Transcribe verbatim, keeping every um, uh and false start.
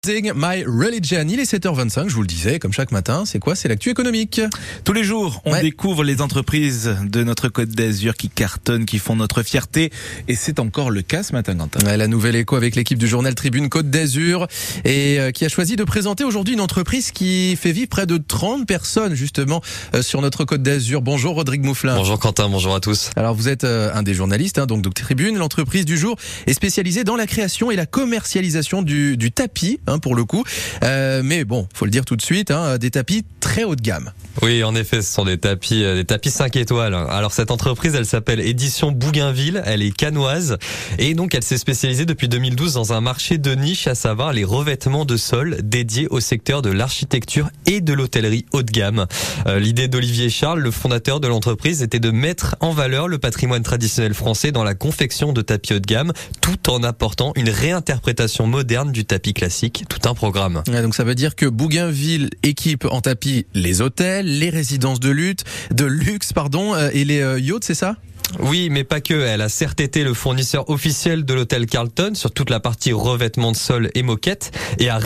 My Religion, il est sept heures vingt-cinq, je vous le disais, comme chaque matin, c'est quoi? C'est l'actu économique. Tous les jours, on ouais. découvre les entreprises de notre Côte d'Azur qui cartonnent, qui font notre fierté. Et c'est encore le cas ce matin, Quentin. Ouais, la nouvelle écho avec l'équipe du journal Tribune Côte d'Azur et euh, qui a choisi de présenter aujourd'hui une entreprise qui fait vivre près de trente personnes justement euh, sur notre Côte d'Azur. Bonjour Rodrigue Mouflin. Bonjour Quentin, bonjour à tous. Alors vous êtes euh, un des journalistes hein, donc de Tribune. L'entreprise du jour est spécialisée dans la création et la commercialisation du, du tapis hein, pour le coup. Euh, mais bon, faut le dire tout de suite, hein, des tapis très haut de gamme. Oui, en effet, ce sont des tapis, des tapis cinq étoiles. Alors cette entreprise, elle s'appelle Édition Bougainville, elle est cannoise et donc elle s'est spécialisée depuis deux mille douze dans un marché de niche, à savoir les revêtements de sol dédiés au secteur de l'architecture et de l'hôtellerie haut de gamme. Euh, l'idée d'Olivier Charles, le fondateur de l'entreprise, était de mettre en valeur le patrimoine traditionnel français dans la confection de tapis haut de gamme, tout en apportant une réinterprétation moderne du tapis classique, tout un programme. Ouais, donc ça veut dire que Bougainville équipe en tapis les hôtels, les résidences de lutte, de luxe, pardon, euh, et les euh, yachts, c'est ça ? Oui, mais pas que. Elle a certes été le fournisseur officiel de l'hôtel Carlton sur toute la partie revêtement de sol et moquette et a